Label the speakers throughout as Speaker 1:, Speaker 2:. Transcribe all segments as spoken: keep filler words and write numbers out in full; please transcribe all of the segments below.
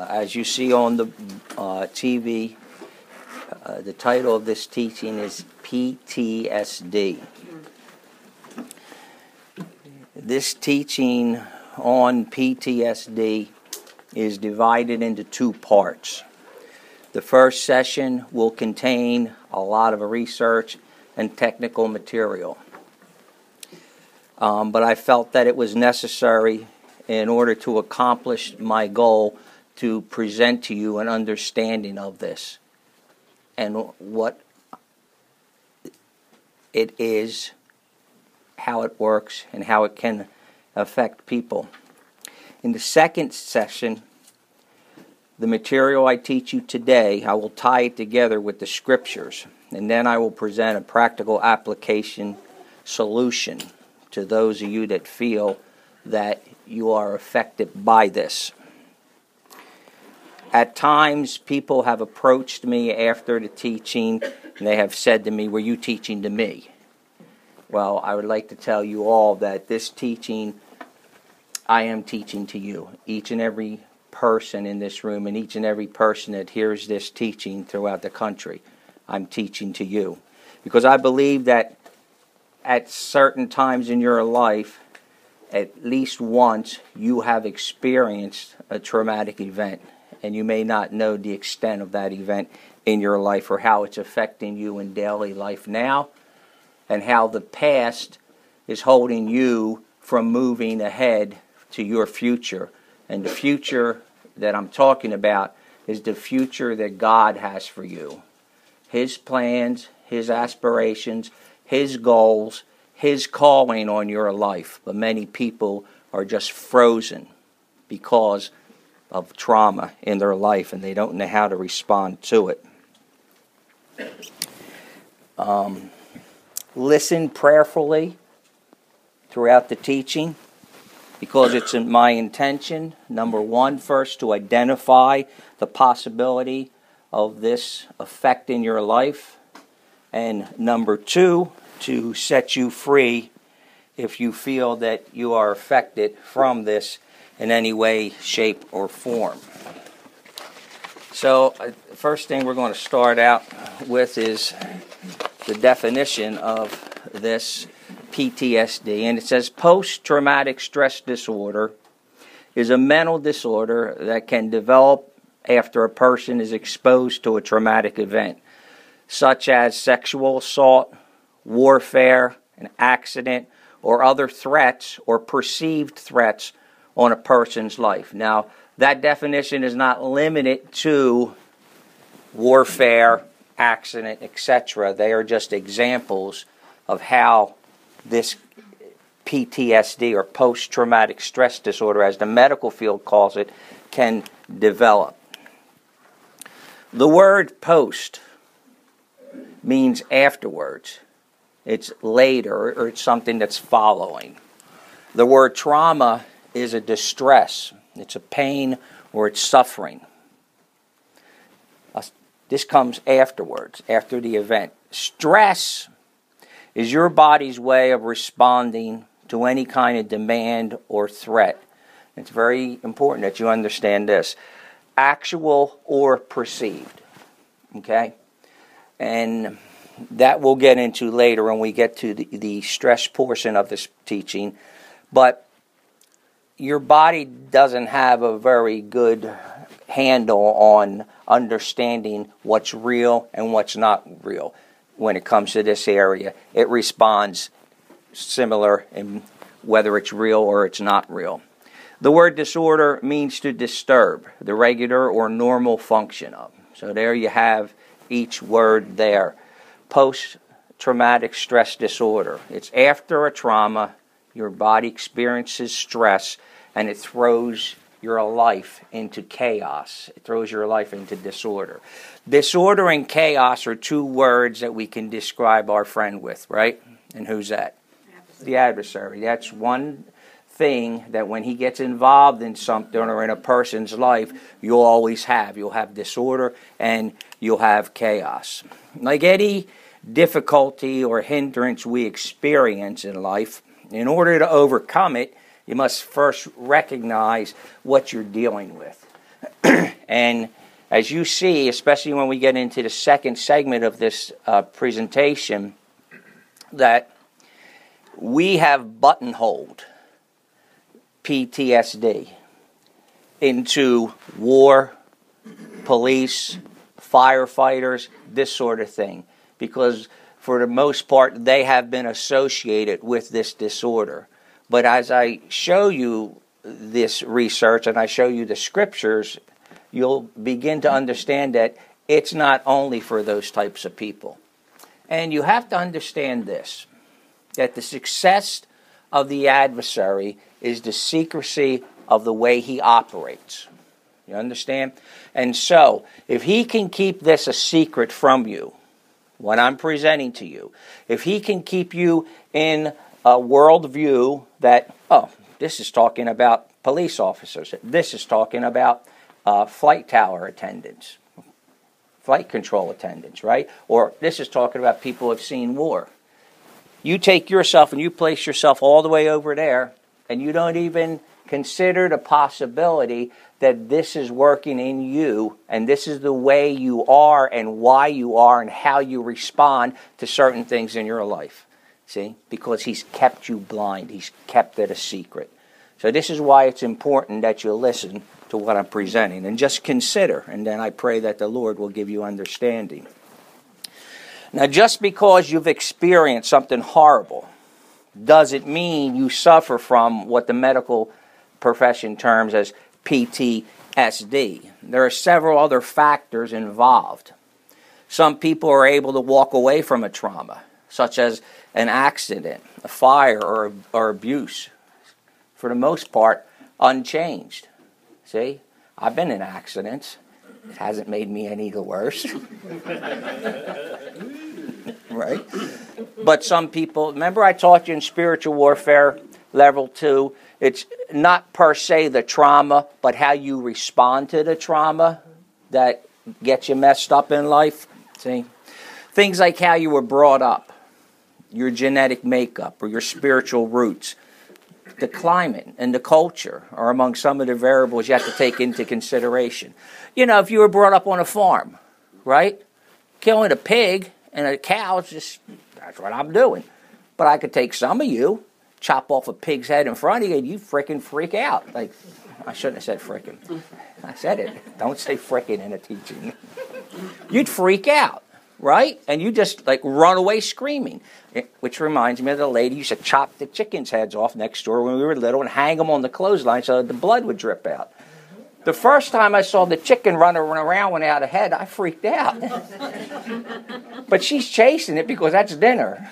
Speaker 1: as you see on the uh, T V, uh, the title of this teaching is P T S D. This teaching on P T S D is divided into two parts. The first session will contain a lot of research and technical material. Um, but I felt that it was necessary in order to accomplish my goal to present to you an understanding of this and what it is, how it works, and how it can affect people. In the second session, the material I teach you today, I will tie it together with the scriptures, and then I will present a practical application solution to those of you that feel that you are affected by this. At times, people have approached me after the teaching, and they have said to me, "Were you teaching to me?" Well, I would like to tell you all that this teaching, I am teaching to you, each and every person in this room and each and every person that hears this teaching throughout the country. I'm teaching to you because I believe that at certain times in your life, at least once, you have experienced a traumatic event, and you may not know the extent of that event in your life or how it's affecting you in daily life now, and how the past is holding you from moving ahead to your future. And the future that I'm talking about is the future that God has for you. His plans, His aspirations, His goals, His calling on your life. But many people are just frozen because of trauma in their life, and they don't know how to respond to it. Um, listen prayerfully throughout the teaching, because it's in my intention, number one, first to identify the possibility of this affecting your life, and number two, to set you free if you feel that you are affected from this in any way, shape, or form. So, uh, the first thing we're going to start out with is the definition of this P T S D, and it says post-traumatic stress disorder is a mental disorder that can develop after a person is exposed to a traumatic event, such as sexual assault, warfare, an accident, or other threats or perceived threats on a person's life. Now, that definition is not limited to warfare, accident, et cetera. They are just examples of how this P T S D, or post-traumatic stress disorder, as the medical field calls it, can develop. The word post means afterwards. It's later, or it's something that's following. The word trauma is a distress. It's a pain or it's suffering. Uh, this comes afterwards, after the event. Stress is your body's way of responding to any kind of demand or threat. It's very important that you understand this. Actual or perceived. Okay? And that we'll get into later when we get to the, the stress portion of this teaching. But your body doesn't have a very good handle on understanding what's real and what's not real when it comes to this area. It responds similar in whether it's real or it's not real. The word disorder means to disturb the regular or normal function of. So there you have each word there. Post-traumatic stress disorder. It's after a trauma, your body experiences stress, and it throws your life into chaos. It throws your life into disorder. Disorder and chaos are two words that we can describe our friend with, right? And who's that? Adversary. The adversary. That's one thing that when he gets involved in something or in a person's life, you'll always have. You'll have disorder and you'll have chaos. Like any difficulty or hindrance we experience in life, in order to overcome it, you must first recognize what you're dealing with. And as you see, especially when we get into the second segment of this uh, presentation, that we have buttonholed P T S D into war, police, firefighters, this sort of thing, because for the most part they have been associated with this disorder. But as I show you this research and I show you the scriptures, you'll begin to understand that it's not only for those types of people. And you have to understand this, that the success of the adversary is the secrecy of the way he operates. You understand? And so, if he can keep this a secret from you, what I'm presenting to you, if he can keep you in a worldview that, oh, this is talking about police officers, this is talking about uh, flight tower attendants, flight control attendants, right? Or this is talking about people who have seen war. You take yourself and you place yourself all the way over there, and you don't even consider the possibility that this is working in you, and this is the way you are and why you are and how you respond to certain things in your life. See? Because he's kept you blind. He's kept it a secret. So this is why it's important that you listen to what I'm presenting and just consider, and then I pray that the Lord will give you understanding. Now, just because you've experienced something horrible doesn't mean you suffer from what the medical profession terms as P T S D. There are several other factors involved. Some people are able to walk away from a trauma, such as an accident, a fire, or, or abuse. For the most part, unchanged. See? I've been in accidents. It hasn't made me any the worse. Right? But some people, remember I taught you in spiritual warfare level two, it's not per se the trauma, but how you respond to the trauma that gets you messed up in life. See? Things like how you were brought up, your genetic makeup, or your spiritual roots. The climate and the culture are among some of the variables you have to take into consideration. You know, if you were brought up on a farm, right? Killing a pig and a cow is just, that's what I'm doing. But I could take some of you, chop off a pig's head in front of you, and you frickin' freak out. Like, I shouldn't have said frickin'. I said it. Don't say frickin' in a teaching. You'd freak out, right? And you just, like, run away screaming. It, which reminds me of the lady who used to chop the chickens' heads off next door when we were little and hang them on the clothesline so that the blood would drip out. The first time I saw the chicken running around without a head, I freaked out. But she's chasing it because that's dinner.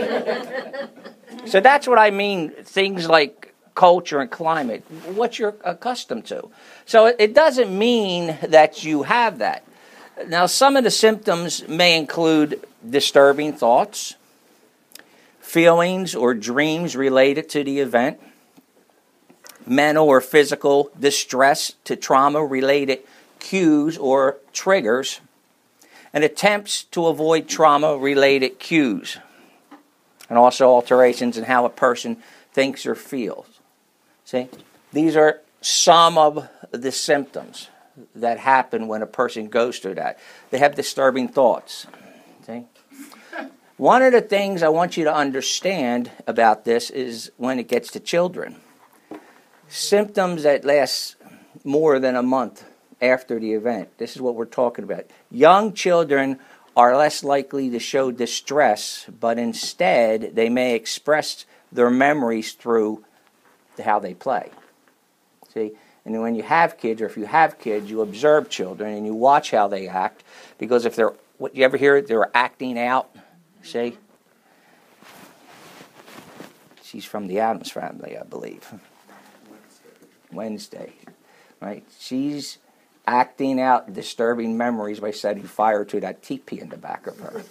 Speaker 1: So that's what I mean, things like culture and climate, what you're accustomed to. So it, it doesn't mean that you have that. Now, some of the symptoms may include disturbing thoughts, feelings or dreams related to the event, mental or physical distress to trauma-related cues or triggers, and attempts to avoid trauma-related cues, and also alterations in how a person thinks or feels. See, these are some of the symptoms that happen when a person goes through that. They have disturbing thoughts. See? One of the things I want you to understand about this is when it gets to children. Symptoms that last more than a month after the event. This is what we're talking about. Young children are less likely to show distress, but instead they may express their memories through how they play. See? And when you have kids, or if you have kids, you observe children and you watch how they act, because if they're, what you ever hear, they're acting out. See? She's from the Addams family, I believe. Wednesday. Right? She's acting out disturbing memories by setting fire to that teepee in the back of her.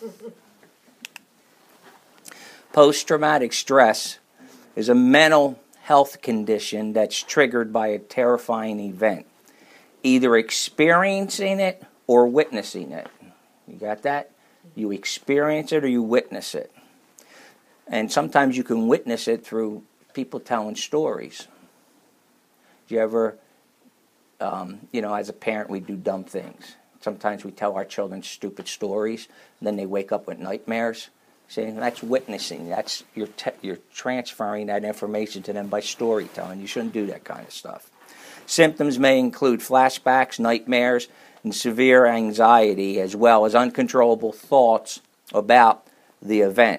Speaker 1: Post-traumatic stress is a mental health condition that's triggered by a terrifying event, either experiencing it or witnessing it. You got that? You experience it or you witness it. And sometimes you can witness it through people telling stories. Do you ever um, you know, as a parent, we do dumb things. Sometimes we tell our children stupid stories, and then they wake up with nightmares. See, that's witnessing. That's you're te- you're transferring that information to them by storytelling. You shouldn't do that kind of stuff. Symptoms may include flashbacks, nightmares, and severe anxiety, as well as uncontrollable thoughts about the event.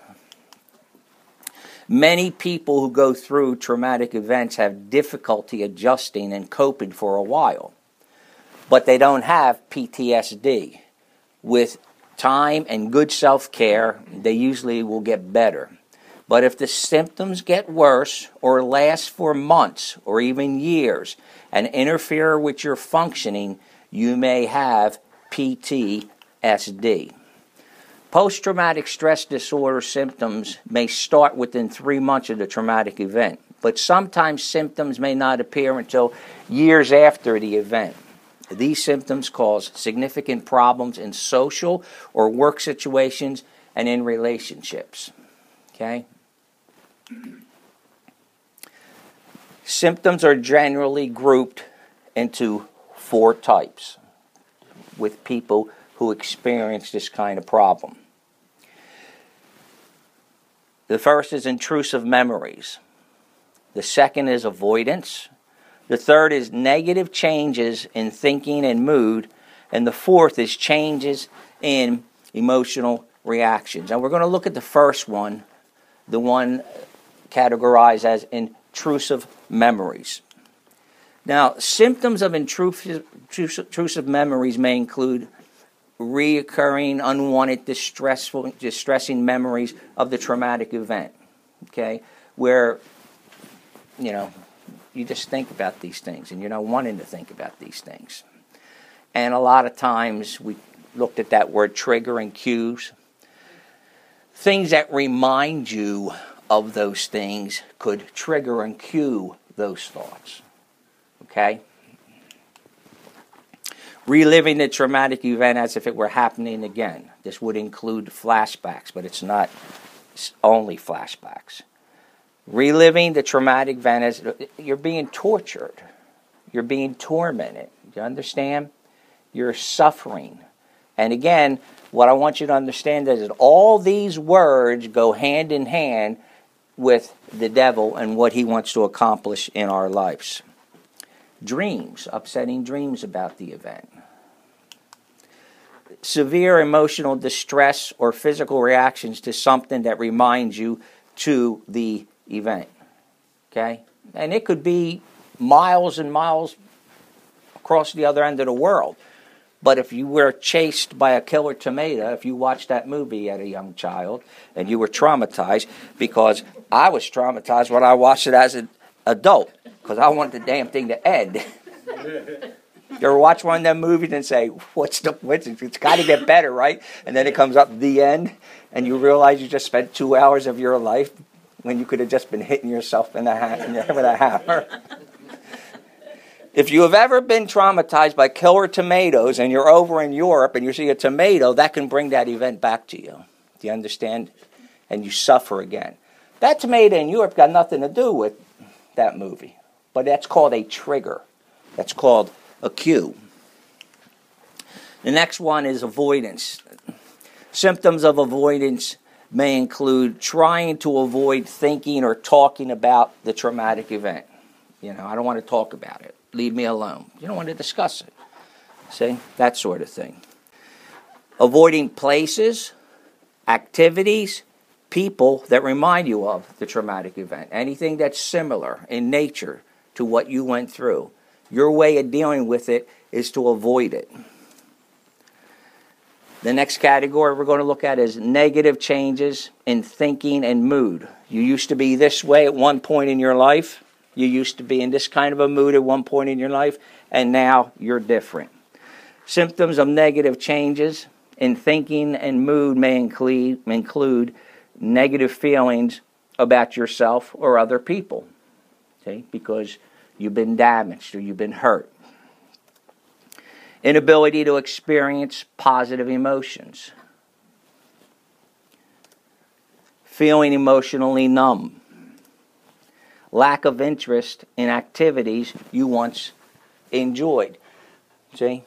Speaker 1: Many people who go through traumatic events have difficulty adjusting and coping for a while, but they don't have P T S D. With time and good self-care, they usually will get better. But if the symptoms get worse or last for months or even years and interfere with your functioning, you may have P T S D. Post-traumatic stress disorder symptoms may start within three months of the traumatic event, but sometimes symptoms may not appear until years after the event. These symptoms cause significant problems in social or work situations and in relationships. Okay? Symptoms are generally grouped into four types with people who experience this kind of problem. The first is intrusive memories. The second is avoidance. The third is negative changes in thinking and mood. And the fourth is changes in emotional reactions. And we're going to look at the first one, the one categorized as intrusive memories. Now, symptoms of intrusive, intrusive memories may include reoccurring, unwanted, distressful, distressing memories of the traumatic event, okay, where, you know, you just think about these things and you're not wanting to think about these things. And a lot of times we looked at that word trigger and cues. Things that remind you of those things could trigger and cue those thoughts, okay? Reliving the traumatic event as if it were happening again. This would include flashbacks, but it's not only flashbacks. Reliving the traumatic event as you're being tortured. You're being tormented. You understand? You're suffering. And again, what I want you to understand is that all these words go hand in hand with the devil and what he wants to accomplish in our lives. Dreams, upsetting dreams about the event. Severe emotional distress or physical reactions to something that reminds you to the event. Okay? And it could be miles and miles across the other end of the world. But if you were chased by a killer tomato, if you watched that movie as a young child and you were traumatized, because I was traumatized when I watched it as an adult, because I wanted the damn thing to end. You ever watch one of them movies and say, what's the, what's it, it's got to get better, right? And then it comes up the end, and you realize you just spent two hours of your life when you could have just been hitting yourself in the ha- with a hammer. If you have ever been traumatized by killer tomatoes and you're over in Europe and you see a tomato, that can bring that event back to you. Do you understand? And you suffer again. That tomato in Europe got nothing to do with that movie. But that's called a trigger. That's called a cue. The next one is avoidance. Symptoms of avoidance may include trying to avoid thinking or talking about the traumatic event. You know, I don't want to talk about it. Leave me alone. You don't want to discuss it. See? That sort of thing. Avoiding places, activities, people that remind you of the traumatic event. Anything that's similar in nature to what you went through. Your way of dealing with it is to avoid it. The next category we're going to look at is negative changes in thinking and mood. You used to be this way at one point in your life. You used to be in this kind of a mood at one point in your life, and now you're different. Symptoms of negative changes in thinking and mood may include, include negative feelings about yourself or other people, okay, because you've been damaged or you've been hurt. Inability to experience positive emotions. Feeling emotionally numb. Lack of interest in activities you once enjoyed. See?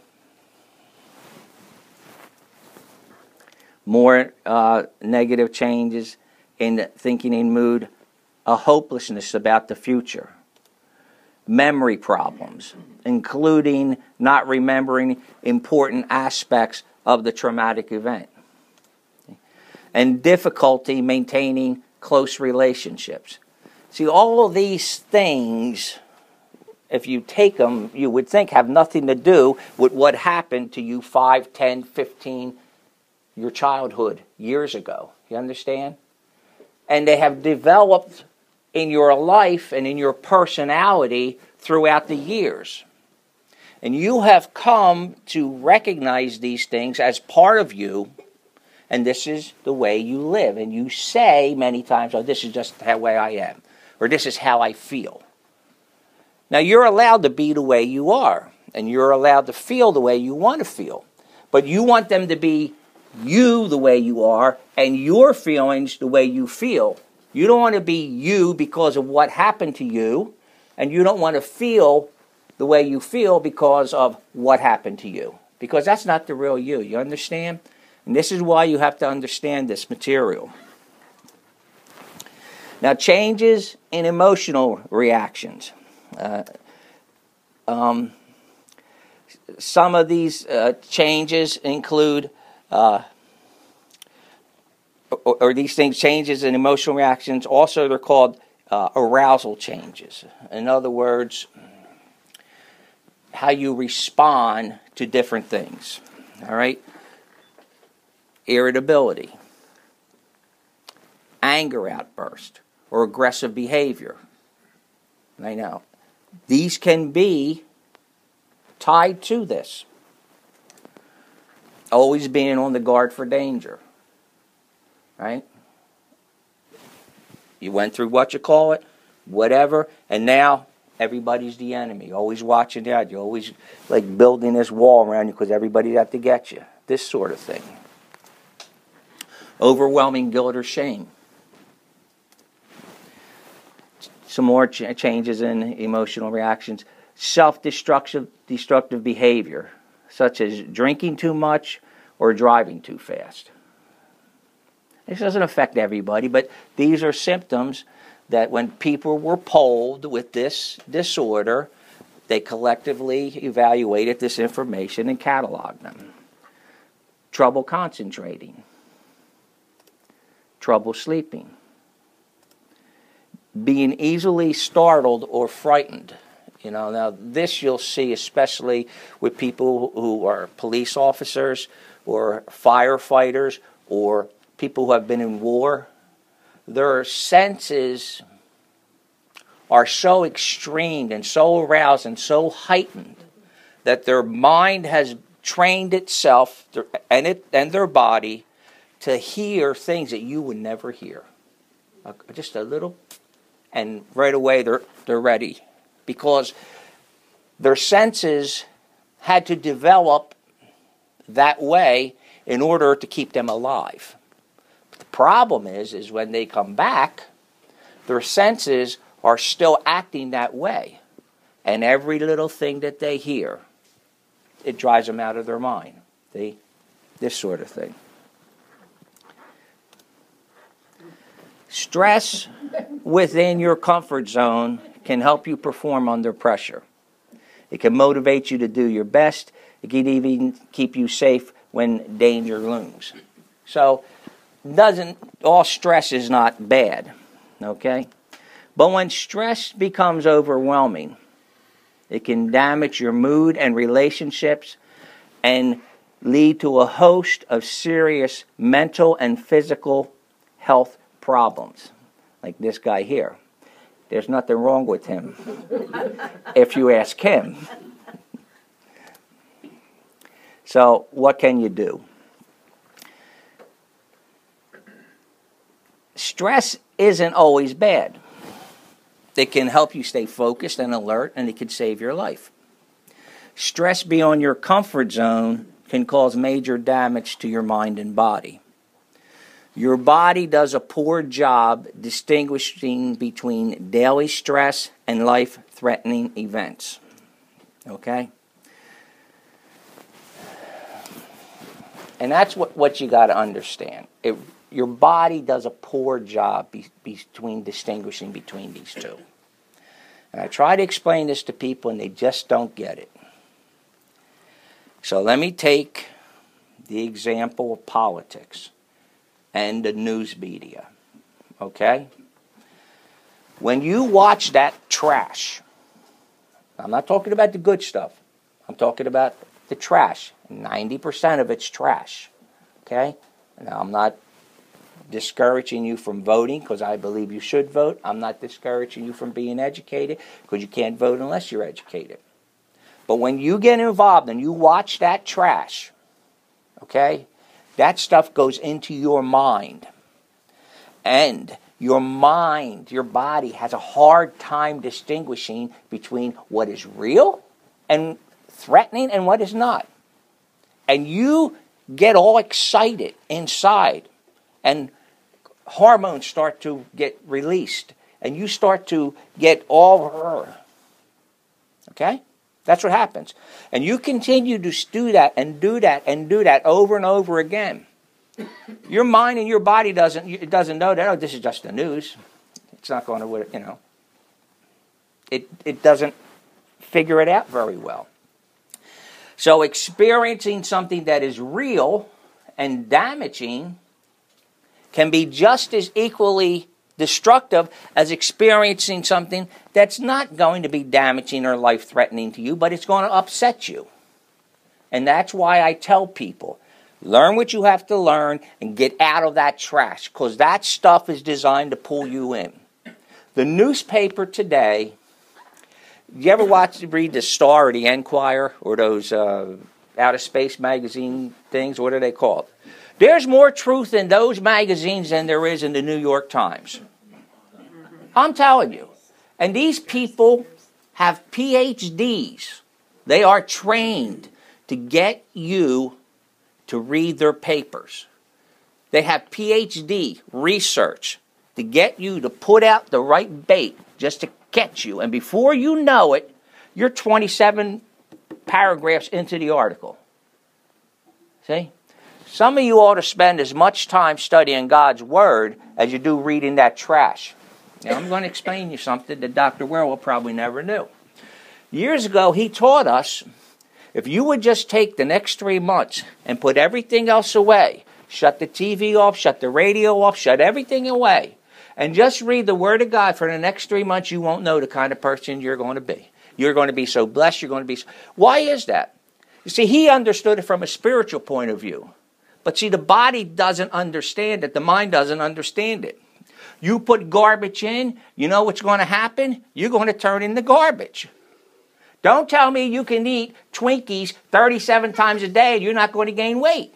Speaker 1: More uh, negative changes in thinking and mood, a hopelessness about the future, memory problems, including not remembering important aspects of the traumatic event, and difficulty maintaining close relationships. See, all of these things, if you take them, you would think have nothing to do with what happened to you five, ten, fifteen, your childhood, years ago. You understand? And they have developed in your life and in your personality throughout the years. And you have come to recognize these things as part of you, and this is the way you live. And you say many times, oh, this is just the way I am, or this is how I feel. Now, you're allowed to be the way you are, and you're allowed to feel the way you want to feel. But you want them to be you the way you are, and your feelings the way you feel. You don't want to be you because of what happened to you, and you don't want to feel the way you feel because of what happened to you. Because that's not the real you, you understand? And this is why you have to understand this material. Now, changes in emotional reactions. Uh, um, some of these uh, changes include Uh, or, or these things, changes in emotional reactions, also they're called uh, arousal changes. In other words, how you respond to different things. All right? Irritability, anger outburst, or aggressive behavior. I know. These can be tied to this. Always being on the guard for danger, right? You went through what you call it, whatever, and now everybody's the enemy. Always watching out. You're always like building this wall around you because everybody's out to get you. This sort of thing. Overwhelming guilt or shame. Some more ch- changes in emotional reactions. Self-destructive destructive behavior, such as drinking too much or driving too fast. This doesn't affect everybody, but these are symptoms that when people were polled with this disorder, they collectively evaluated this information and cataloged them. Trouble concentrating. Trouble sleeping. Being easily startled or frightened. You know, now this you'll see especially with people who are police officers or firefighters or people who have been in war. Their senses are so extreme and so aroused and so heightened that their mind has trained itself and it and their body to hear things that you would never hear. Just a little, and right away they're they're ready. Because their senses had to develop that way in order to keep them alive. But the problem is, is when they come back, their senses are still acting that way. And every little thing that they hear, it drives them out of their mind. See? This sort of thing. Stress within your comfort zone can help you perform under pressure. It can motivate you to do your best. It can even keep you safe when danger looms. So, doesn't all stress is not bad, okay? But when stress becomes overwhelming, it can damage your mood and relationships and lead to a host of serious mental and physical health problems, like this guy here. There's nothing wrong with him, if you ask him. So, what can you do? Stress isn't always bad. It can help you stay focused and alert, and it can save your life. Stress beyond your comfort zone can cause major damage to your mind and body. Your body does a poor job distinguishing between daily stress and life-threatening events. Okay? And that's what, what you got to understand. It, your body does a poor job be, between distinguishing between these two. And I try to explain this to people, and they just don't get it. So let me take the example of politics and the news media. Okay? When you watch that trash, I'm not talking about the good stuff. I'm talking about the trash. ninety percent of it's trash. Okay? Now, I'm not discouraging you from voting because I believe you should vote. I'm not discouraging you from being educated because you can't vote unless you're educated. But when you get involved and you watch that trash, okay, that stuff goes into your mind. And your mind, your body has a hard time distinguishing between what is real and threatening and what is not. And you get all excited inside, and hormones start to get released, and you start to get all, okay? That's what happens. And you continue to do that and do that and do that over and over again. Your mind and your body doesn't, it doesn't know that, oh, this is just the news. It's not going to, you know, it, it doesn't figure it out very well. So experiencing something that is real and damaging can be just as equally destructive as experiencing something that's not going to be damaging or life-threatening to you, but it's going to upset you. And that's why I tell people, learn what you have to learn and get out of that trash, because that stuff is designed to pull you in. The newspaper today, you ever watch, read the Star or the Enquirer or those uh, Outer Space magazine things? What are they called? There's more truth in those magazines than there is in the New York Times. I'm telling you. And these people have P H Ds. They are trained to get you to read their papers. They have P H D research to get you to put out the right bait just to catch you. And before you know it, you're twenty-seven paragraphs into the article. See? Some of you ought to spend as much time studying God's Word as you do reading that trash. Now, I'm going to explain you something that Doctor Werwell probably never knew. Years ago, he taught us, if you would just take the next three months and put everything else away, shut the T V off, shut the radio off, shut everything away, and just read the Word of God for the next three months, you won't know the kind of person you're going to be. You're going to be so blessed, you're going to be so... Why is that? You see, he understood it from a spiritual point of view. But see, the body doesn't understand it. The mind doesn't understand it. You put garbage in, you know what's going to happen? You're going to turn into garbage. Don't tell me you can eat Twinkies thirty-seven times a day and you're not going to gain weight.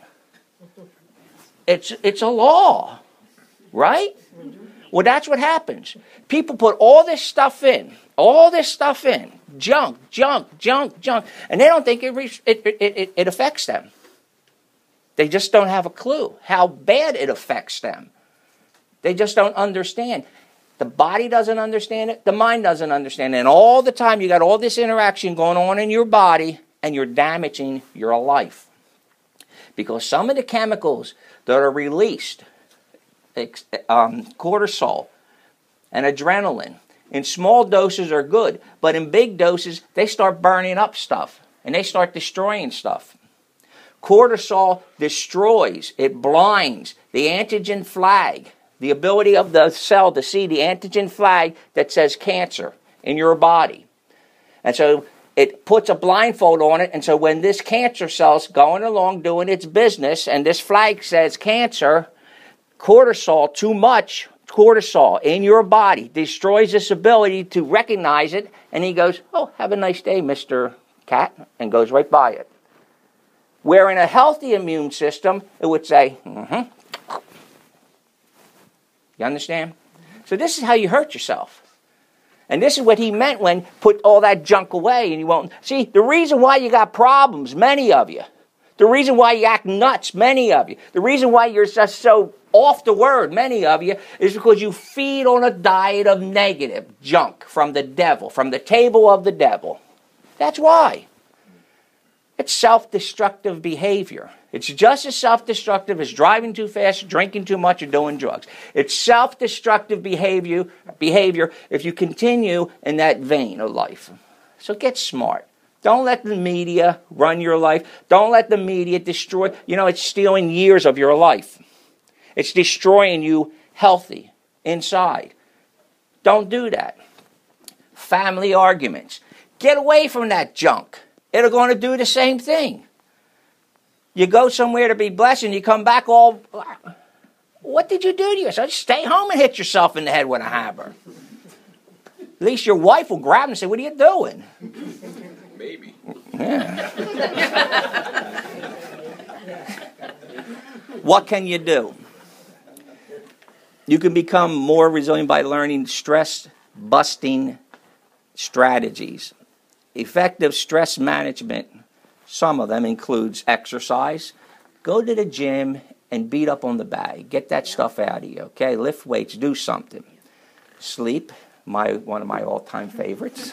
Speaker 1: It's, it's a law, right? Well, that's what happens. People put all this stuff in, all this stuff in, junk, junk, junk, junk, and they don't think it, re- it, it, it, it affects them. They just don't have a clue how bad it affects them. They just don't understand. The body doesn't understand it. The mind doesn't understand it. And all the time you got all this interaction going on in your body and you're damaging your life. Because some of the chemicals that are released, um, cortisol and adrenaline, in small doses are good. But in big doses, they start burning up stuff. And they start destroying stuff. Cortisol destroys, it blinds the antigen flag, the ability of the cell to see the antigen flag that says cancer in your body. And so it puts a blindfold on it, and so when this cancer cell's going along doing its business, and this flag says cancer, cortisol, too much cortisol in your body destroys this ability to recognize it, and he goes, oh, have a nice day, Mister Cat, and goes right by it. Where in a healthy immune system, it would say, mm-hmm. You understand? So this is how you hurt yourself. And this is what he meant when put all that junk away and you won't. See, the reason why you got problems, many of you, the reason why you act nuts, many of you, the reason why you're just so off the word, many of you, is because you feed on a diet of negative junk from the devil, from the table of the devil. That's why. It's self-destructive behavior. It's just as self-destructive as driving too fast, drinking too much, or doing drugs. It's self-destructive behavior, behavior if you continue in that vein of life. So get smart. Don't let the media run your life. Don't let the media destroy. You know, it's stealing years of your life. It's destroying you healthy inside. Don't do that. Family arguments. Get away from that junk. It'll going to do the same thing. You go somewhere to be blessed and you come back all, what did you do to yourself? Just stay home and hit yourself in the head with a hammer. At least your wife will grab and say, what are you doing?
Speaker 2: Maybe.
Speaker 1: Yeah. What can you do? You can become more resilient by learning stress-busting strategies. Effective stress management, some of them includes exercise. Go to the gym and beat up on the bag. Get that stuff out of you, okay? Lift weights, do something. Sleep, my one of my all-time favorites.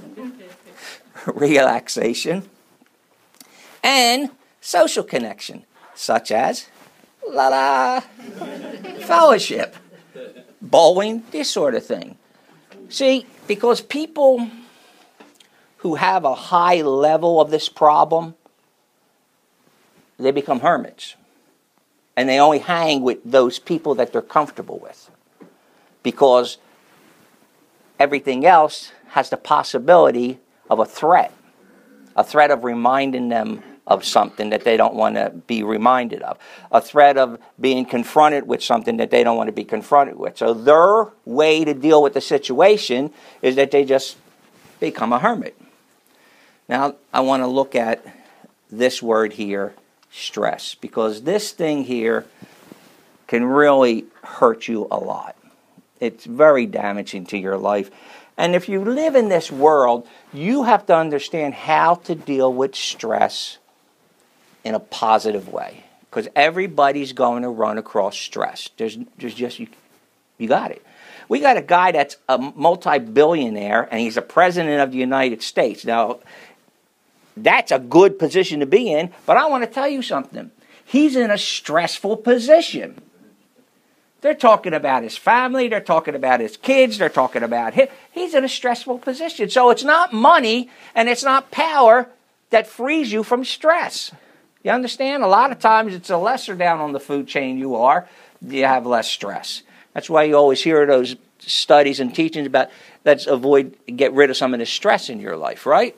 Speaker 1: Relaxation. And social connection, such as, la-la, fellowship, bowling, this sort of thing. See, because people who have a high level of this problem, they become hermits. And they only hang with those people that they're comfortable with. Because everything else has the possibility of a threat. A threat of reminding them of something that they don't want to be reminded of. A threat of being confronted with something that they don't want to be confronted with. So their way to deal with the situation is that they just become a hermit. Now, I want to look at this word here, stress, because this thing here can really hurt you a lot. It's very damaging to your life. And if you live in this world, you have to understand how to deal with stress in a positive way. Because everybody's going to run across stress. There's, there's just, you, you got it. We got a guy that's a multi-billionaire, and he's the president of the United States. Now, that's a good position to be in, but I want to tell you something. He's in a stressful position. They're talking about his family, they're talking about his kids, they're talking about him. He's in a stressful position. So it's not money and it's not power that frees you from stress. You understand? A lot of times it's the lesser down on the food chain you are, you have less stress. That's why you always hear those studies and teachings about let's avoid, get rid of some of the stress in your life, right?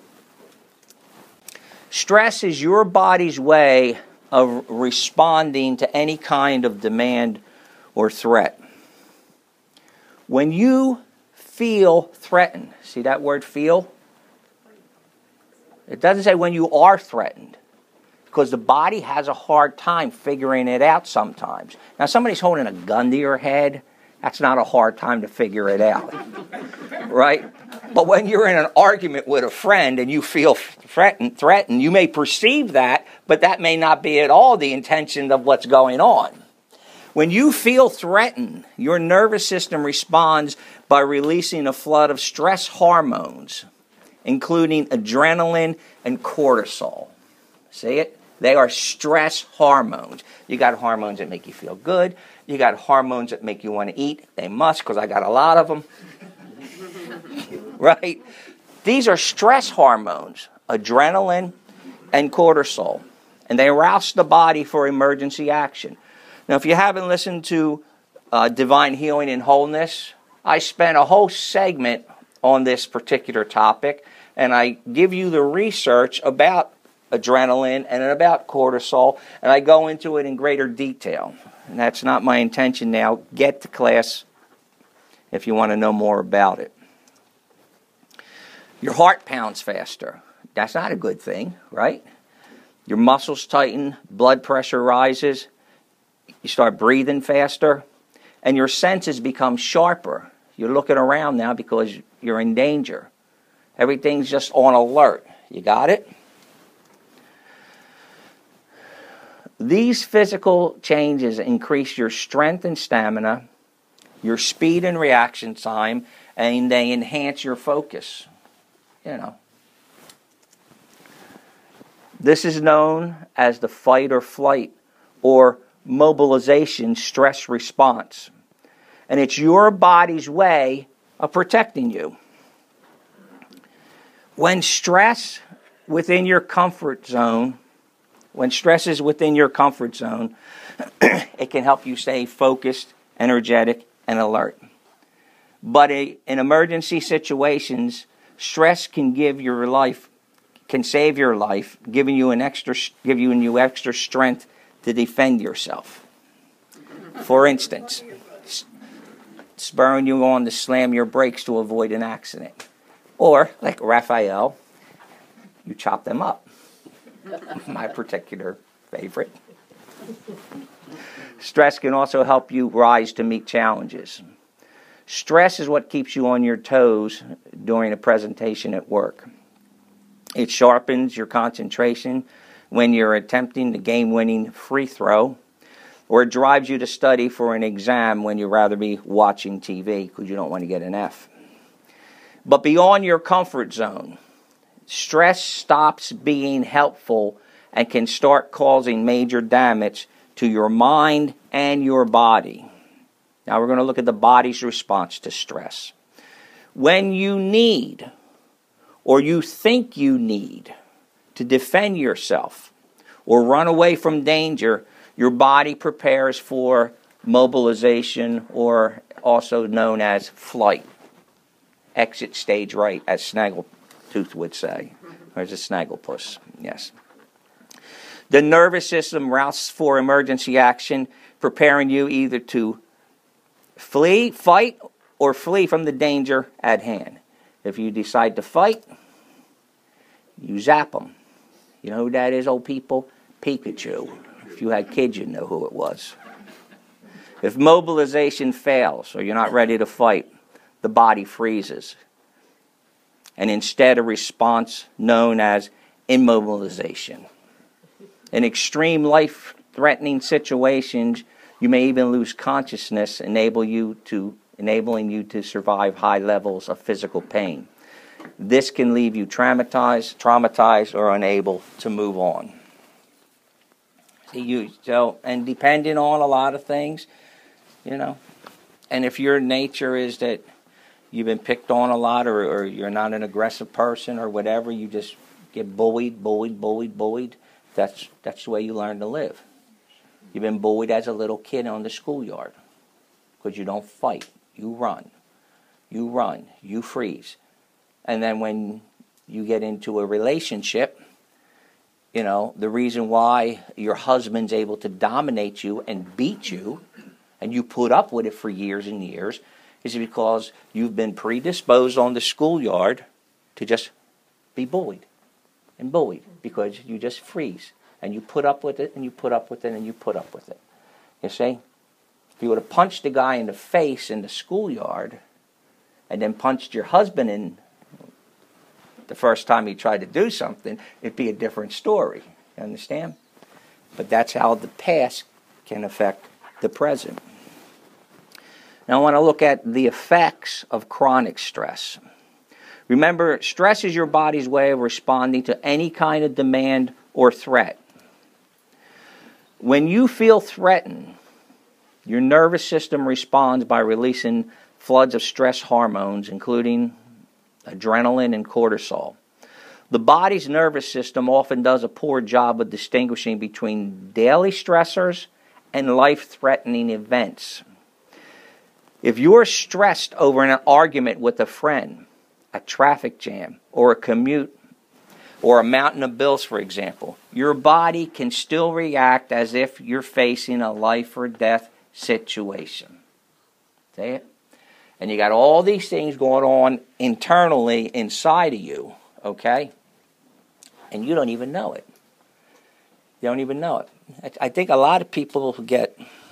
Speaker 1: Stress is your body's way of responding to any kind of demand or threat. When you feel threatened, see that word feel? It doesn't say when you are threatened, because the body has a hard time figuring it out sometimes. Now, somebody's holding a gun to your head, that's not a hard time to figure it out, right? But when you're in an argument with a friend and you feel threatened, threatened, you may perceive that, but that may not be at all the intention of what's going on. When you feel threatened, your nervous system responds by releasing a flood of stress hormones, including adrenaline and cortisol. See it? They are stress hormones. You got hormones that make you feel good. You got hormones that make you want to eat. They must, because I got a lot of them. Right? These are stress hormones, adrenaline and cortisol. And they arouse the body for emergency action. Now, if you haven't listened to uh, Divine Healing and Wholeness, I spent a whole segment on this particular topic, and I give you the research about adrenaline and about cortisol, and I go into it in greater detail. And that's not my intention now. Get to class if you want to know more about it. Your heart pounds faster. That's not a good thing, right? Your muscles tighten, blood pressure rises, you start breathing faster, and your senses become sharper. You're looking around now because you're in danger. Everything's just on alert. You got it? These physical changes increase your strength and stamina, your speed and reaction time, and they enhance your focus. You know, This is known as the fight or flight or mobilization stress response. And it's your body's way of protecting you. When stress within your comfort zone, when stress is within your comfort zone, it can help you stay focused, energetic, and alert. But in emergency situations, stress can give your life, can save your life, giving you an extra, giving you extra strength to defend yourself. For instance, spurring you on to slam your brakes to avoid an accident. Or, like Raphael, you chop them up. My particular favorite. Stress can also help you rise to meet challenges. Stress is what keeps you on your toes during a presentation at work. It sharpens your concentration when you're attempting the game-winning free throw, or it drives you to study for an exam when you'd rather be watching T V because you don't want to get an F. But beyond your comfort zone, stress stops being helpful and can start causing major damage to your mind and your body. Now we're going to look at the body's response to stress. When you need, or you think you need, to defend yourself or run away from danger, your body prepares for mobilization, or also known as flight. Exit stage right, as Snaggletooth would say. Or as a Snagglepuss, yes. The nervous system routes for emergency action, preparing you either to flee, fight, or flee from the danger at hand. If you decide to fight, you zap them. You know who that is, old people? Pikachu. If you had kids, you'd know who it was. If mobilization fails, or you're not ready to fight, the body freezes. And instead, a response known as immobilization. In extreme life-threatening situations, you may even lose consciousness, enable you to, enabling you to survive high levels of physical pain. This can leave you traumatized, traumatized, or unable to move on. See, you, so, and depending on a lot of things, you know, and if your nature is that you've been picked on a lot, or, or you're not an aggressive person or whatever, you just get bullied, bullied, bullied, bullied, that's, that's the way you learn to live. You've been bullied as a little kid on the schoolyard because you don't fight. You run. You run. You freeze. And then when you get into a relationship, you know, the reason why your husband's able to dominate you and beat you, and you put up with it for years and years, is because you've been predisposed on the schoolyard to just be bullied and bullied, because you just freeze and you put up with it and you put up with it and you put up with it. You see? If you would have punched a guy in the face in the schoolyard and then punched your husband in the first time he tried to do something, it'd be a different story. You understand? But that's how the past can affect the present. Now I want to look at the effects of chronic stress. Remember, stress is your body's way of responding to any kind of demand or threat. When you feel threatened, your nervous system responds by releasing floods of stress hormones, including adrenaline and cortisol. The body's nervous system often does a poor job of distinguishing between daily stressors and life-threatening events. If you're stressed over an argument with a friend, a traffic jam, or a commute, or a mountain of bills, for example, your body can still react as if you're facing a life or death situation. See it? And you got all these things going on internally inside of you, okay? And you don't even know it. You don't even know it. I think a lot of people get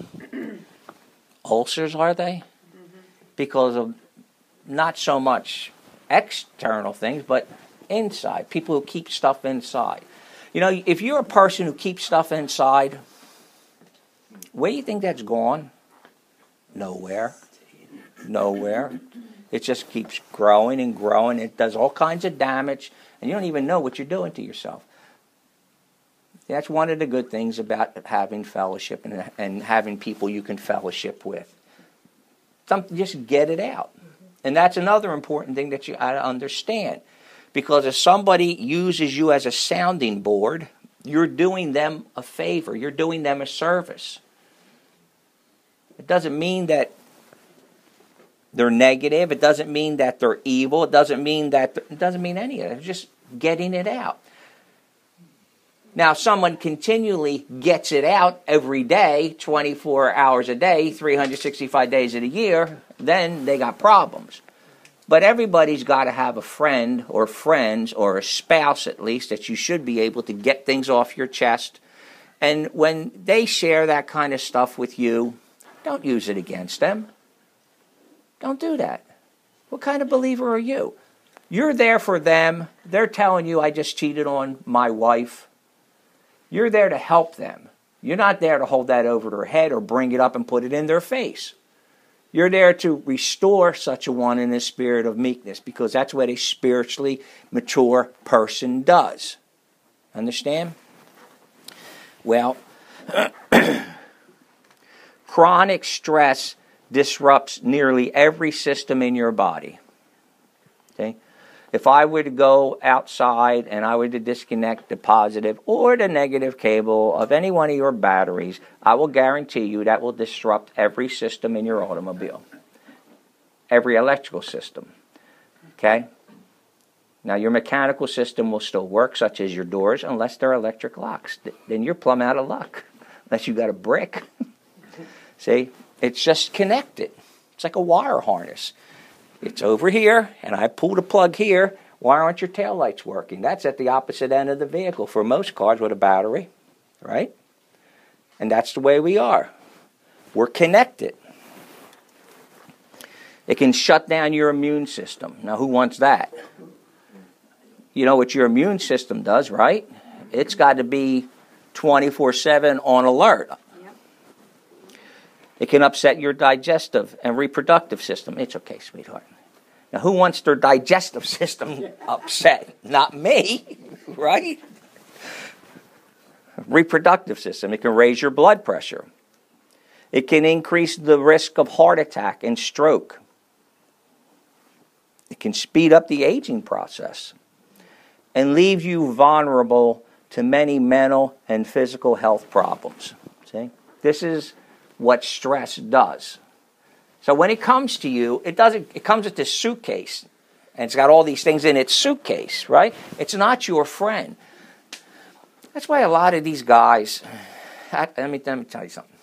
Speaker 1: ulcers, are they? Mm-hmm. Because of not so much external things, but inside. People who keep stuff inside. You know, if you're a person who keeps stuff inside, where do you think that's gone? Nowhere. Nowhere. It just keeps growing and growing. It does all kinds of damage, and you don't even know what you're doing to yourself. That's one of the good things about having fellowship and, and having people you can fellowship with. Some, just get it out. And that's another important thing that you ought to understand. Because if somebody uses you as a sounding board, you're doing them a favor. You're doing them a service. It doesn't mean that they're negative. It doesn't mean that they're evil. It doesn't mean that it doesn't mean any of it. It's just getting it out. Now, if someone continually gets it out every day, twenty-four hours a day, three hundred sixty-five days of the year, then they got problems. But everybody's got to have a friend or friends or a spouse at least that you should be able to get things off your chest. And when they share that kind of stuff with you, don't use it against them. Don't do that. What kind of believer are you? You're there for them. They're telling you, I just cheated on my wife. You're there to help them. You're not there to hold that over their head or bring it up and put it in their face. You're there to restore such a one in a spirit of meekness, because that's what a spiritually mature person does. Understand? Well, chronic stress disrupts nearly every system in your body. Okay? If I were to go outside and I were to disconnect the positive or the negative cable of any one of your batteries, I will guarantee you that will disrupt every system in your automobile. Every electrical system. Okay? Now, your mechanical system will still work, such as your doors, unless they're electric locks. Then you're plumb out of luck, unless you got a brick. See? It's just connected. It's like a wire harness. It's over here, and I pull the plug here. Why aren't your taillights working? That's at the opposite end of the vehicle for most cars with a battery, right? And that's the way we are. We're connected. It can shut down your immune system. Now, who wants that? You know what your immune system does, right? It's got to be twenty-four seven on alert. It can upset your digestive and reproductive system. It's okay, sweetheart. Now, who wants their digestive system upset? Not me, right? Reproductive system. It can raise your blood pressure. It can increase the risk of heart attack and stroke. It can speed up the aging process and leave you vulnerable to many mental and physical health problems. See? This is what stress does. So when it comes to you, it doesn't. It comes with this suitcase, and it's got all these things in its suitcase, right? It's not your friend. That's why a lot of these guys. Let me let me tell you something.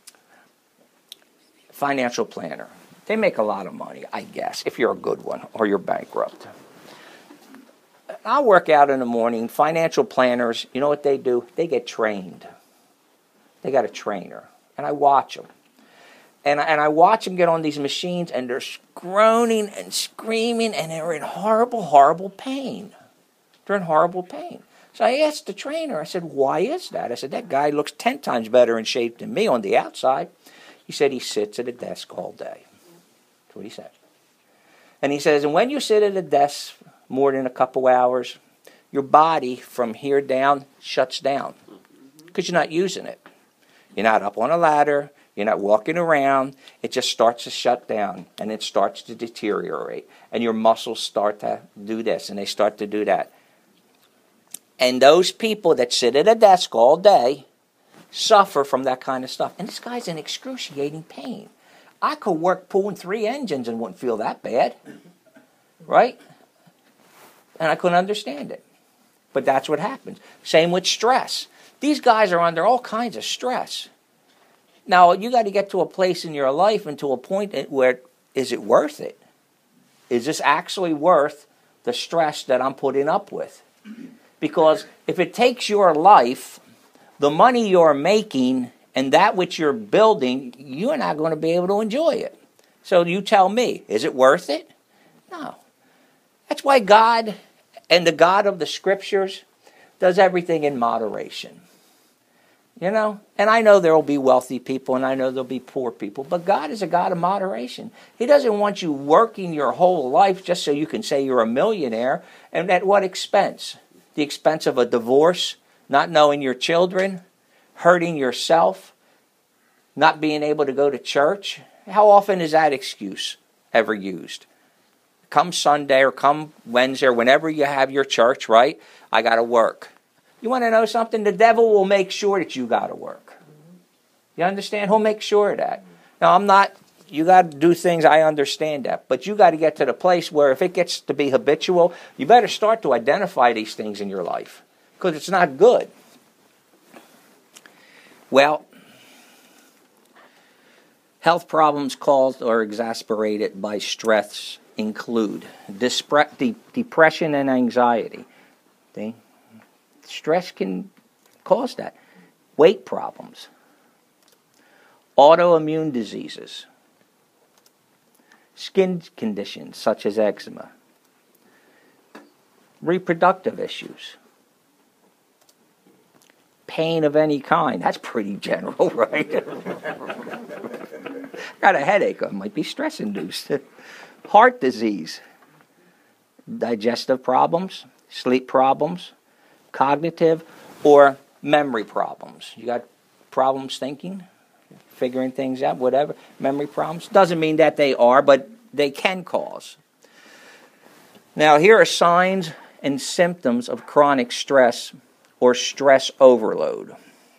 Speaker 1: Financial planner. They make a lot of money, I guess, if you're a good one or you're bankrupt. I'll work out in the morning. Financial planners, you know what they do? They get trained. They got a trainer. And I watch them. And I, and I watch them get on these machines, and they're groaning and screaming, and they're in horrible, horrible pain. They're in horrible pain. So I asked the trainer, I said, why is that? I said, that guy looks ten times better in shape than me on the outside. He said he sits at a desk all day. That's what he said. And he says, and when you sit at a desk more than a couple hours, your body from here down shuts down because you're not using it. You're not up on a ladder. You're not walking around. It just starts to shut down, and it starts to deteriorate. And your muscles start to do this, and they start to do that. And those people that sit at a desk all day suffer from that kind of stuff. And this guy's in excruciating pain. I could work pulling three engines and wouldn't feel that bad. Right? And I couldn't understand it. But that's what happens. Same with stress. These guys are under all kinds of stress. Now, you got to get to a place in your life and to a point where, is it worth it? Is this actually worth the stress that I'm putting up with? Because if it takes your life, the money you're making, and that which you're building, you're not going to be able to enjoy it. So you tell me, is it worth it? No. That's why God and the God of the Scriptures does everything in moderation. You know, and I know there will be wealthy people, and I know there'll be poor people, but God is a God of moderation. He doesn't want you working your whole life just so you can say you're a millionaire, and at what expense? The expense of a divorce, not knowing your children, hurting yourself, not being able to go to church. How often is that excuse ever used? Come Sunday or come Wednesday or whenever you have your church, right? I got to work. You want to know something? The devil will make sure that you got to work. You understand? He'll make sure of that. Now, I'm not, you got to do things, I understand that. But you got to get to the place where if it gets to be habitual, you better start to identify these things in your life. Because it's not good. Well, health problems caused or exacerbated by stress include dispre- de- depression and anxiety. See? Stress can cause that. Weight problems. Autoimmune diseases. Skin conditions such as eczema. Reproductive issues. Pain of any kind. That's pretty general, right? Got a headache. It might be stress-induced. Heart disease. Digestive problems. Sleep problems. Cognitive or memory problems. You got problems thinking, figuring things out, whatever. Memory problems. Doesn't mean that they are, but they can cause. Now, here are signs and symptoms of chronic stress or stress overload.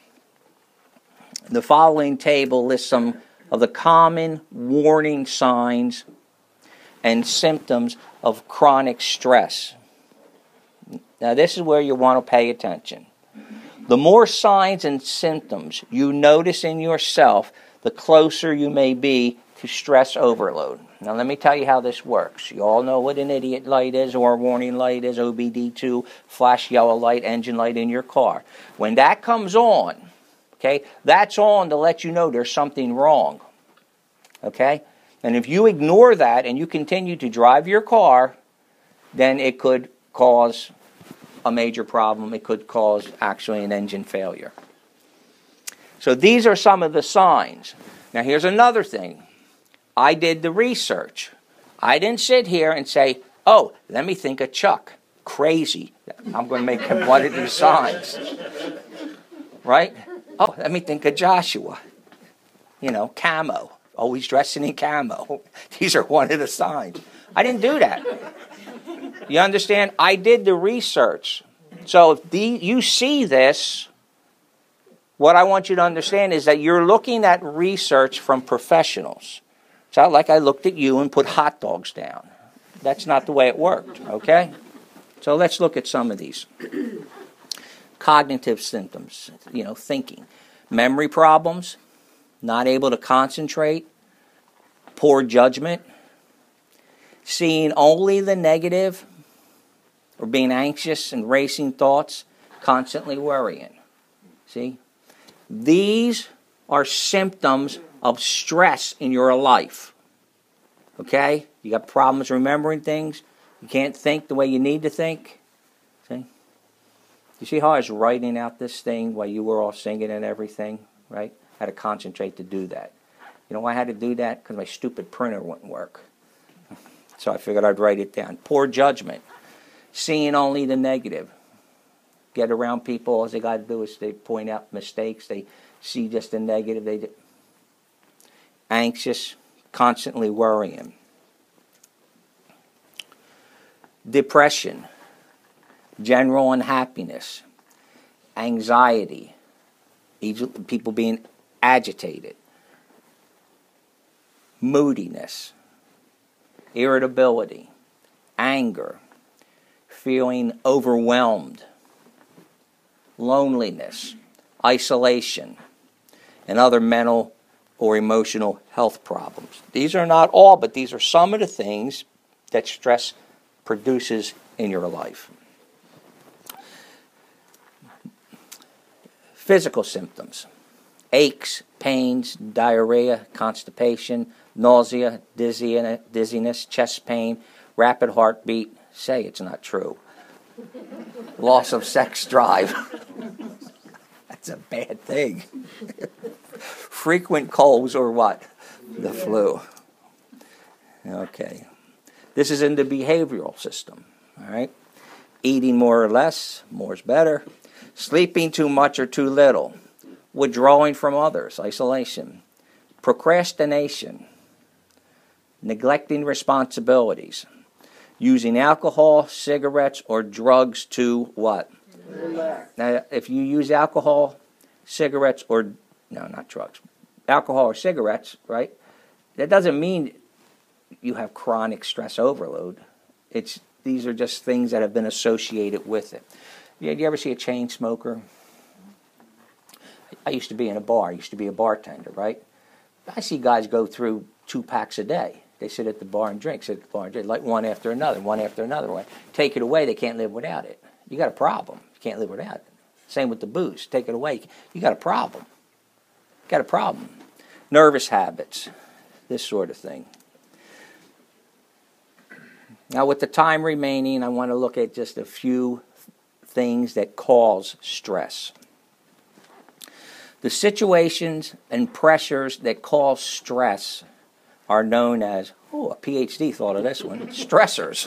Speaker 1: The following table lists some of the common warning signs and symptoms of chronic stress. Now, this is where you want to pay attention. The more signs and symptoms you notice in yourself, the closer you may be to stress overload. Now, let me tell you how this works. You all know what an idiot light is or a warning light is, O B D two, flash yellow light, engine light in your car. When that comes on, okay, that's on to let you know there's something wrong. Okay? And if you ignore that and you continue to drive your car, then it could cause a major problem. It could cause actually an engine failure. So these are some of the signs. Now here's another thing. I did the research. I didn't sit here and say, oh, let me think of Chuck. Crazy. I'm going to make him one of these signs. Right? Oh, let me think of Joshua. You know, camo. Always dressing in camo. These are one of the signs. I didn't do that. You understand? I did the research. So if the, you see this, what I want you to understand is that you're looking at research from professionals. It's not like I looked at you and put hot dogs down. That's not the way it worked, okay? So let's look at some of these. Cognitive symptoms, you know, thinking. Memory problems, not able to concentrate, poor judgment, seeing only the negative, or being anxious and racing thoughts, constantly worrying. See? These are symptoms of stress in your life. Okay? You got problems remembering things. You can't think the way you need to think. See? You see how I was writing out this thing while you were all singing and everything? Right? I had to concentrate to do that. You know why I had to do that? Because my stupid printer wouldn't work. So I figured I'd write it down. Poor judgment. Seeing only the negative. Get around people, all they got to do is they point out mistakes. They see just the negative. They anxious, constantly worrying. Depression. General unhappiness. Anxiety. People being agitated. Moodiness. Irritability. Anger. Feeling overwhelmed, loneliness, isolation, and other mental or emotional health problems. These are not all, but these are some of the things that stress produces in your life. Physical symptoms: aches, pains, diarrhea, constipation, nausea, dizziness, chest pain, rapid heartbeat. Say it's not true. Loss of sex drive. That's a bad thing. Frequent colds or what? The flu. Okay. This is in the behavioral system. All right. Eating more or less, more is better. Sleeping too much or too little. Withdrawing from others, isolation. Procrastination. Neglecting responsibilities. Using alcohol, cigarettes, or drugs to what?
Speaker 3: Relax.
Speaker 1: Now, if you use alcohol, cigarettes, or, no, not drugs, alcohol or cigarettes, right, that doesn't mean you have chronic stress overload. It's These are just things that have been associated with it. Yeah, do you ever see a chain smoker? I used to be in a bar. I used to be a bartender, right? I see guys go through two packs a day. They sit at the bar and drink, sit at the bar and drink, like one after another, one after another. One. Take it away, they can't live without it. You got a problem. You can't live without it. Same with the booze. Take it away, you got a problem. You got a problem. Nervous habits, this sort of thing. Now, with the time remaining, I want to look at just a few things that cause stress. The situations and pressures that cause stress are known as, oh, a P H D thought of this one, stressors.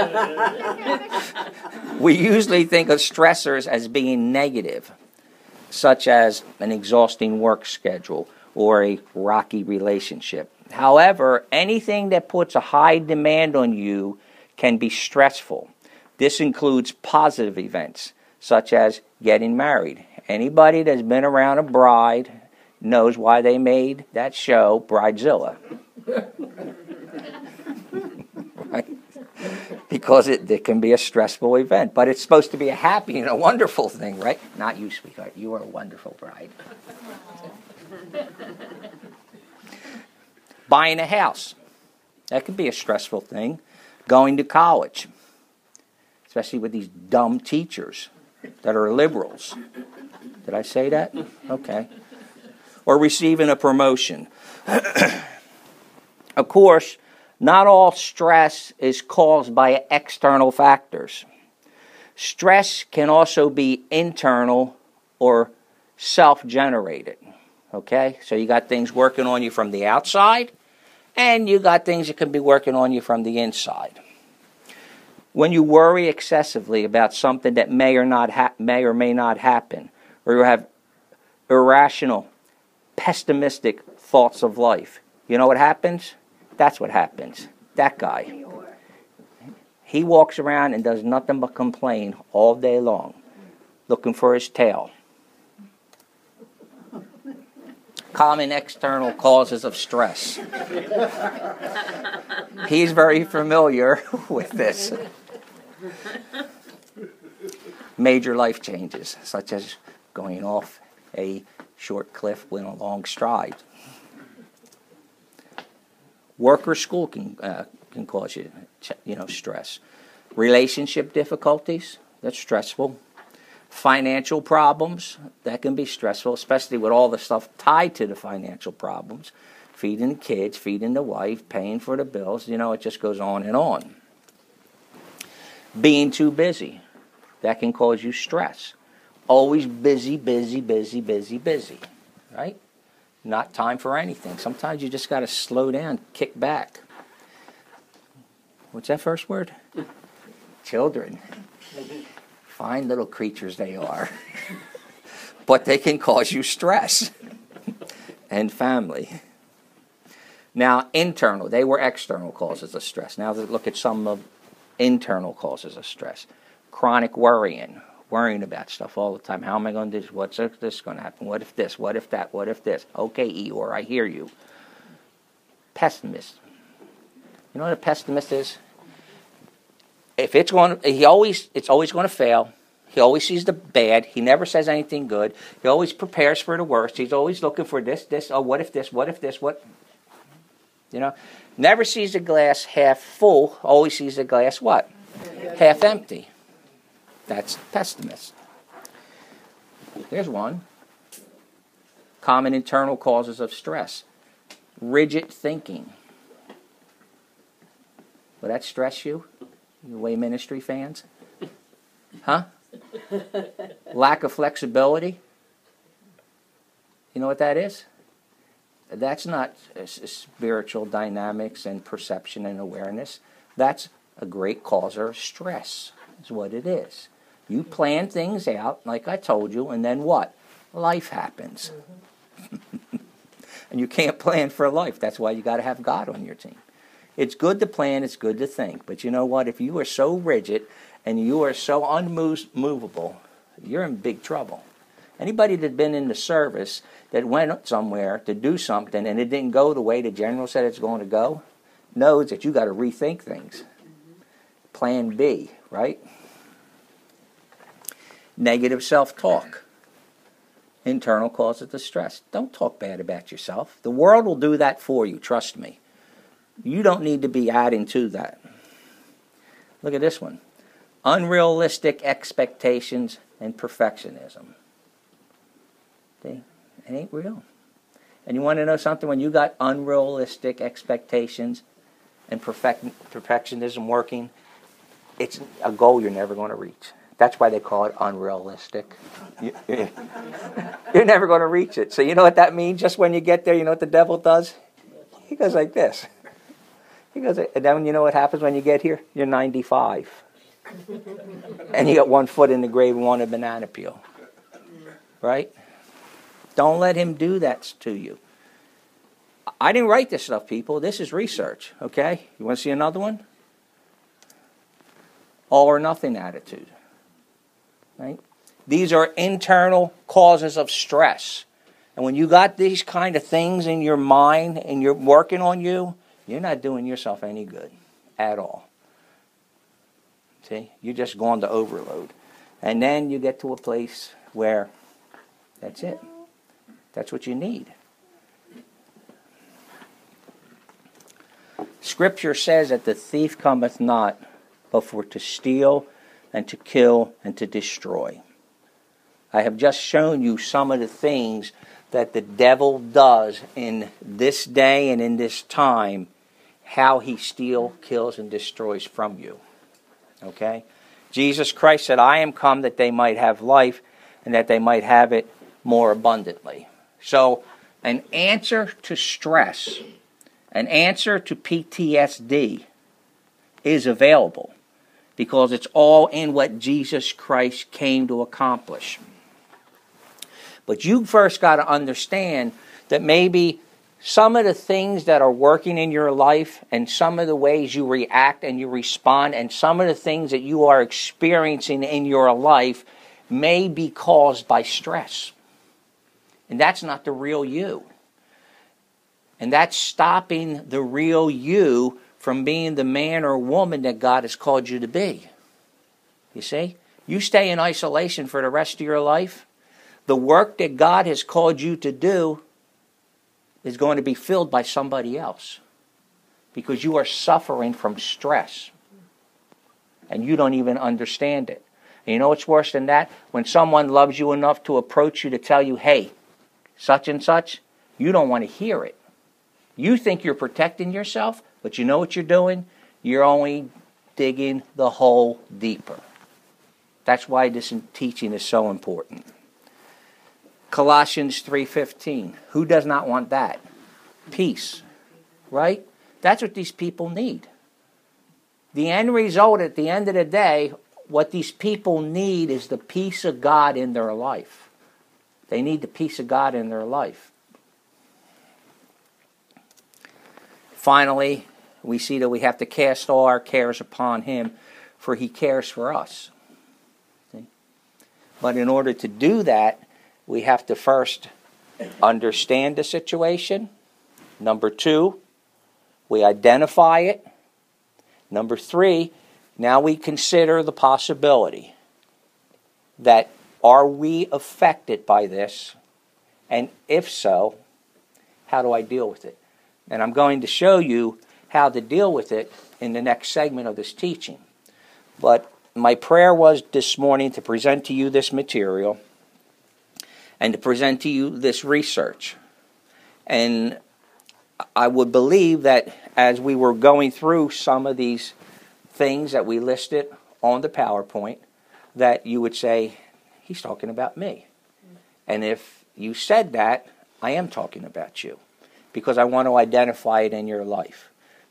Speaker 1: We usually think of stressors as being negative, such as an exhausting work schedule or a rocky relationship. However, anything that puts a high demand on you can be stressful. This includes positive events, such as getting married. Anybody that's been around a bride knows why they made that show, Bridezilla. Right? Because it, it can be a stressful event, but it's supposed to be a happy and a wonderful thing, right? Not you, sweetheart. You are a wonderful bride. Buying a house. That could be a stressful thing. Going to college, especially with these dumb teachers that are liberals. Did I say that? Okay. Or receiving a promotion. Of course, not all stress is caused by external factors. Stress can also be internal or self-generated. Okay? So you got things working on you from the outside, and you got things that can be working on you from the inside. When you worry excessively about something that may or not ha- may or may not happen, or you have irrational, pessimistic thoughts of life, you know what happens? That's what happens. That guy. He walks around and does nothing but complain all day long, looking for his tail. Common external causes of stress. He's very familiar with this. Major life changes, such as going off a short cliff with a long stride. Work or school can uh, can cause you, you know, stress. Relationship difficulties, that's stressful. Financial problems, that can be stressful, especially with all the stuff tied to the financial problems. Feeding the kids, feeding the wife, paying for the bills, you know, it just goes on and on. Being too busy, that can cause you stress. Always busy, busy, busy, busy, busy, right? Not time for anything. Sometimes you just got to slow down, kick back. What's that first word? Children. Fine little creatures they are. But they can cause you stress. And family. Now, internal. They were external causes of stress. Now let's look at some of internal causes of stress. Chronic worrying. Worrying about stuff all the time. How am I going to do this? What's this going to happen? What if this? What if that? What if this? Okay, Eeyore, I hear you. Pessimist. You know what a pessimist is? If it's going, he always, it's always going to fail. He always sees the bad. He never says anything good. He always prepares for the worst. He's always looking for this, this. Oh, what if this? What if this? What? You know, never sees the glass half full. Always sees the glass what? Half empty. That's pessimist. Here's one. Common internal causes of stress. Rigid thinking. Will that stress you? You Way Ministry fans? Huh? Lack of flexibility. You know what that is? That's not uh, spiritual dynamics and perception and awareness. That's a great causer of stress, is what it is. You plan things out, like I told you, and then what? Life happens. Mm-hmm. And you can't plan for life. That's why you got to have God on your team. It's good to plan, it's good to think. But you know what? If you are so rigid and you are so unmovable, you're in big trouble. Anybody that's been in the service that went somewhere to do something and it didn't go the way the general said it's going to go knows that you got to rethink things. Mm-hmm. Plan B, right? Negative self-talk. Internal causes of stress. Don't talk bad about yourself. The world will do that for you, trust me. You don't need to be adding to that. Look at this one. Unrealistic expectations and perfectionism. See? It ain't real. And you want to know something? When you got unrealistic expectations and perfect, perfectionism working, it's a goal you're never going to reach. That's why they call it unrealistic. You, you're never going to reach it. So you know what that means? Just when you get there, you know what the devil does? He goes like this. He goes, and then you know what happens when you get here? You're ninety-five. And you got one foot in the grave and one in a banana peel. Right? Don't let him do that to you. I didn't write this stuff, people. This is research. Okay? You want to see another one? All or nothing attitude. Right? These are internal causes of stress. And when you got these kind of things in your mind and you're working on you, you're not doing yourself any good at all. See? You're just going to overload. And then you get to a place where that's it. That's what you need. Scripture says that the thief cometh not but for to steal and to kill and to destroy. I have just shown you some of the things that the devil does in this day and in this time, how he steals, kills, and destroys from you. Okay? Jesus Christ said, I am come that they might have life and that they might have it more abundantly. So, an answer to stress, an answer to P T S D is available because it's all in what Jesus Christ came to accomplish. But you first got to understand that maybe some of the things that are working in your life and some of the ways you react and you respond and some of the things that you are experiencing in your life may be caused by stress. And that's not the real you. And that's stopping the real you from being the man or woman that God has called you to be. You see? You stay in isolation for the rest of your life, the work that God has called you to do is going to be filled by somebody else because you are suffering from stress and you don't even understand it. And you know what's worse than that? When someone loves you enough to approach you to tell you, hey, such and such, you don't want to hear it. You think you're protecting yourself, but you know what you're doing? You're only digging the hole deeper. That's why this teaching is so important. Colossians three fifteen. Who does not want that? Peace. Right? That's what these people need. The end result at the end of the day, what these people need is the peace of God in their life. They need the peace of God in their life. Finally, we see that we have to cast all our cares upon Him, for He cares for us. See? But in order to do that, we have to first understand the situation. Number two, we identify it. Number three, now we consider the possibility that are we affected by this? And if so, how do I deal with it? And I'm going to show you how to deal with it in the next segment of this teaching. But my prayer was this morning to present to you this material and to present to you this research. And I would believe that as we were going through some of these things that we listed on the PowerPoint, that you would say, he's talking about me. And if you said that, I am talking about you, because I want to identify it in your life.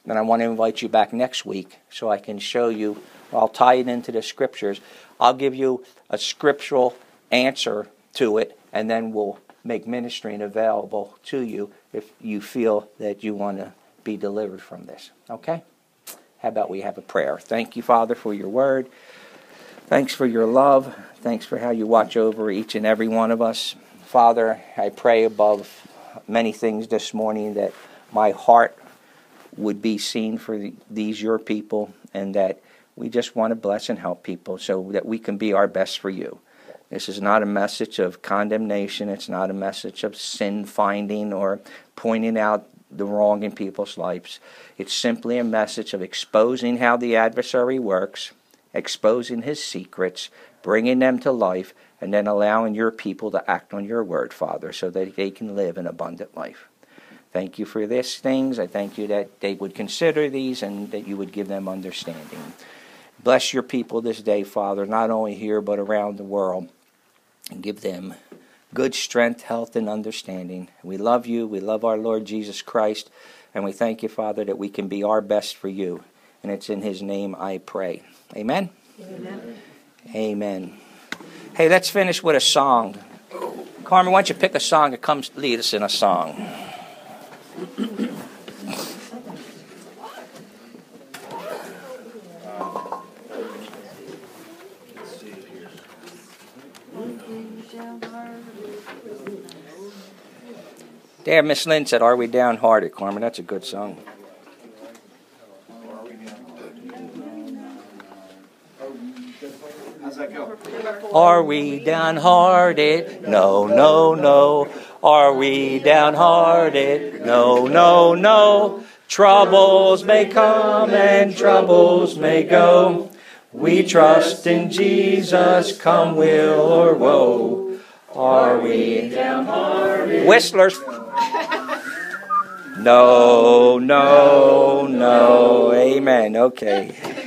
Speaker 1: And I want to invite you back next week so I can show you, I'll tie it into the scriptures. I'll give you a scriptural answer to it, and then we'll make ministering available to you if you feel that you want to be delivered from this. Okay? How about we have a prayer? Thank you, Father, for your word. Thanks for your love. Thanks for how you watch over each and every one of us. Father, I pray above many things this morning that my heart would be seen for these your people, and that we just want to bless and help people so that we can be our best for you. This is not a message of condemnation. It's not a message of sin finding or pointing out the wrong in people's lives. It's simply a message of exposing how the adversary works, exposing his secrets, bringing them to life, and then allowing your people to act on your word, Father, so that they can live an abundant life. Thank you for these things. I thank you that they would consider these and that you would give them understanding. Bless your people this day, Father, not only here but around the world, and give them good strength, health, and understanding. We love you. We love our Lord Jesus Christ, and we thank you, Father, that we can be our best for you. And it's in his name I pray. Amen? Amen. Amen. Hey, let's finish with a song. Carmen, why don't you pick a song that comes lead us in a song? There, Miss Lynn said, "Are we downhearted?" Carmen, that's a good song.
Speaker 2: How's that go?
Speaker 1: Are we downhearted? No, no, no. Are we downhearted? No, no, no. Troubles may come and troubles may go. We trust in Jesus, come will or woe. Are we downhearted? Whistlers. No, no, no. Amen. Okay.